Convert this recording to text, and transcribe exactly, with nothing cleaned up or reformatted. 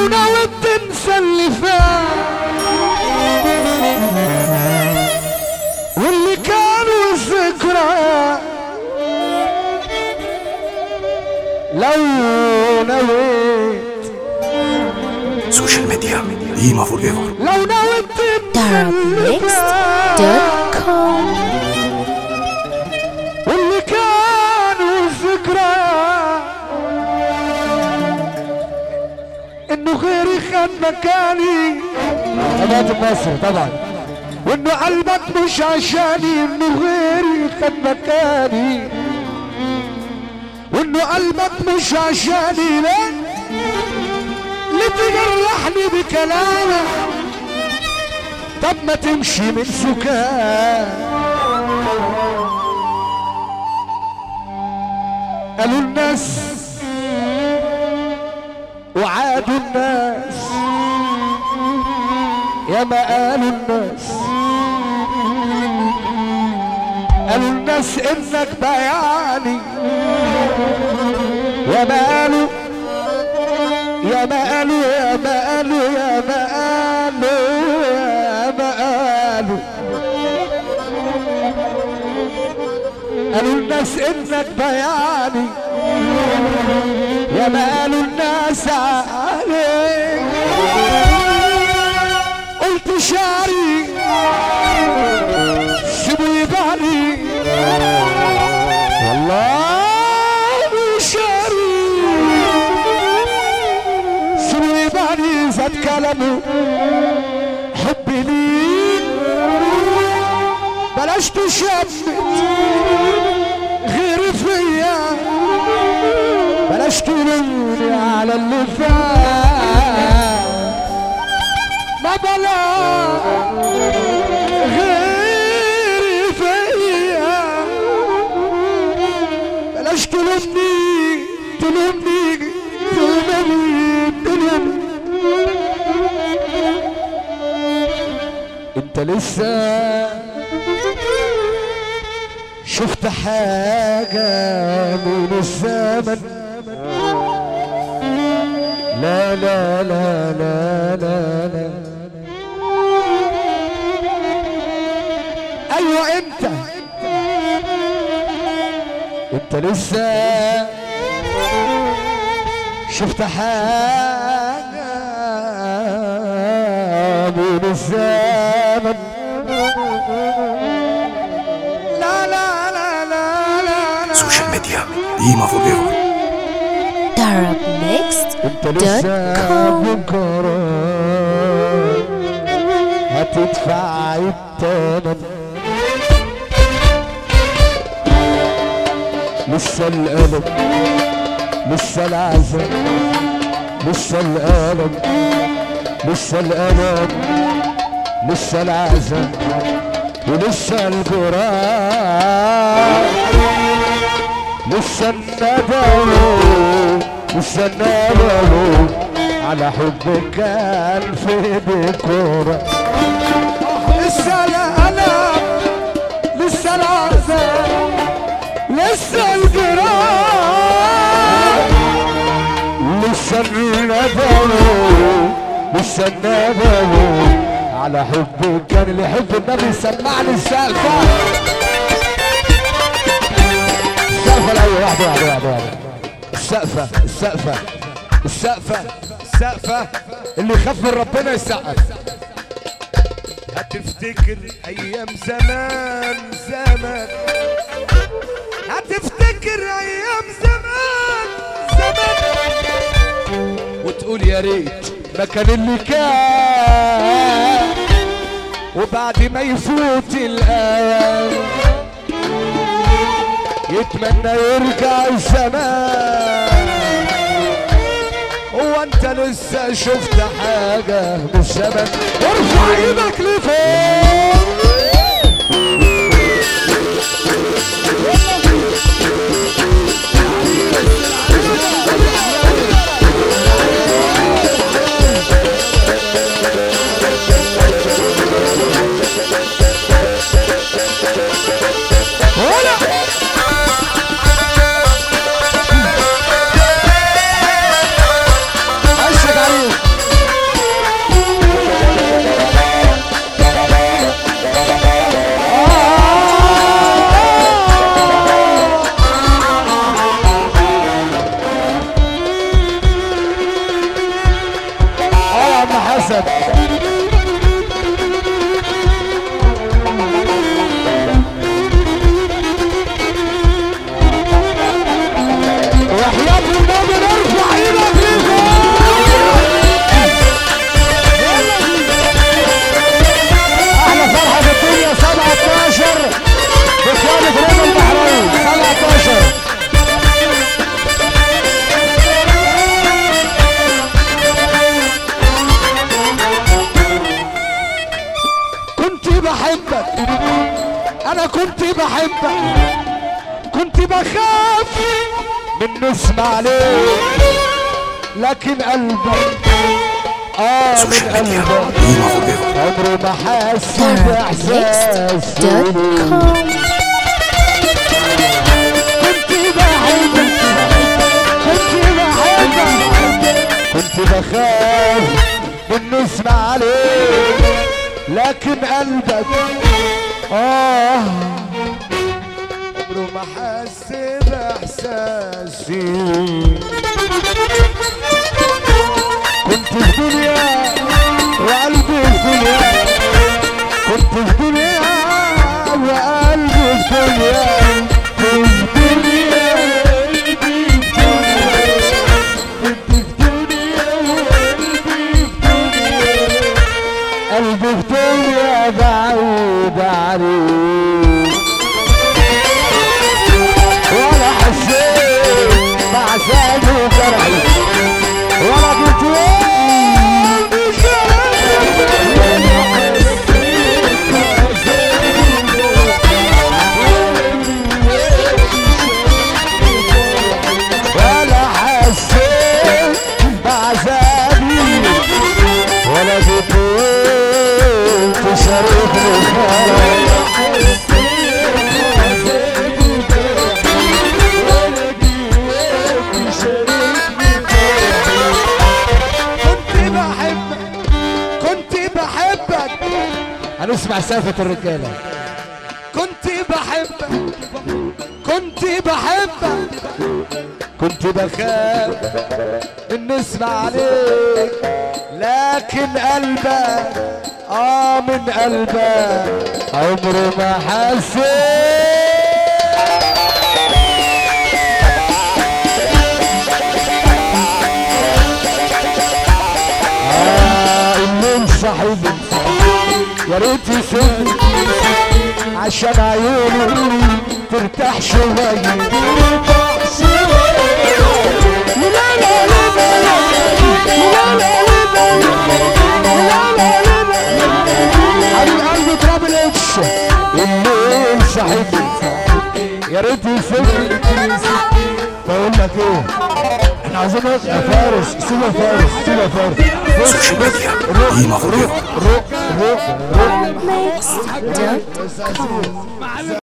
لو ناوي تنسى اللي فات واللي كانوا الذكريات، لو نويت سوشيال ميديا ديما فور ايفر، لو نويت تنسى اللي فات واللي كانوا الذكريات، انه غيري خد مكاني ابات مصر طبعا، وانه قلبك مش عشاني، انه غيري خد مكاني، وانه قلبك مش عشاني. ليه ليه تجرحني بكلامك؟ طب ما تمشي من سكان. قالوا الناس وعادوا الناس، يا ما قالوا الناس، قالوا الناس انك بياني، يا ما قالوا يا ما قالوا يا ما قالوا يا ما قالوا يا ما قالوا قالوا الناس انك بياني، يا ما قالوا الناس عليك. قلت شعري سيبوا يباني، والله شعري سيبوا يباني، زاد كلامه حبي ليك. بلاش تشمت غيري فيا، بلاش تلومني على اللي فات، ما بلا غيري فيا، بلاش تلومني تلومني تلومني تلومني. انت لسه شفت حاجة من الزمن؟ لا لا لا لا لا لا. ايوه انت انت لسه شفت حاجة من الزمن؟ لا لا لا لا لا. سوشيال ميديا ديما فور ايفر. انت لسه بكرة هتدفع الثمن، لسه الألم لسه العذاب لسه الألم لسه الألم لسه العذاب ولسه الجراح، لسه الندم لسه الندم على حبك كان في ديكورة، لسه الألم لسه العذاب لسه الجراح، لسه الندم لسه الندم على حبك كان. اللي يحب النبي يسمعني السقفة السقفة. لا واحدة واحدة واحدة واحدة. السقفة السقفة السقفة السقفة. اللي يخاف من ربنا يسقف. هتفتكر ايام زمان زمان، هتفتكر ايام زمان زمان، وتقول يا ريت ما كان اللي كان، وبعد ما يفوت الايام يتمنى يرجع الزمان. هو انت لسه شفت حاجة من الزمن؟ ارفع ايدك لفوق. عشق عليك الاسد. وحياة النبي نرفع ايدك لفوق. احلى فرحة في الدنيا سبعة عشر بقيادة رضا البحرين سبعة عشر. كنت بحبك انا كنت بحبك، كنت بخاف من نسمع عليك، لكن قلبك اه من قلبك عمره ما حس باحساس. كنت بحبك كنت بحبك كنت بخاف من نسمع عليك، لكن قلبك اه عمره ما حس باحساسي. كنت في دنيا وقلبي في دنيا، كنت في دنيا وقلبي في دنيا، في دنيا قلبي في دنيا، كنت في دنيا وقلبي في دنيا، قلبي في دنيا بعيد عليك، ولا حسيت بعذابي وجرحي، ولا قلت ولا حسيت بعذابي، ولا قلت تشاركني فرح. هنسمع سافة الرجالة. كنت بحبك كنت بحبك كنت بخاف ان نسمع عليك، لكن قلبك اه من قلبك عمره ما حسيت. اه الليل صاحبي يا ريت يسيبني عشان عيوني ترتاح شوية. لا لا لا حبيب قلبي تراب الاتش. الليل صاحبي يا ريت يسيبني. بقول لك ايه، احنا عايزين يا فارس، سيب يا فارس، سيب يا فارس. سوشيال ميديا روح روح روح روح روح Mix dot com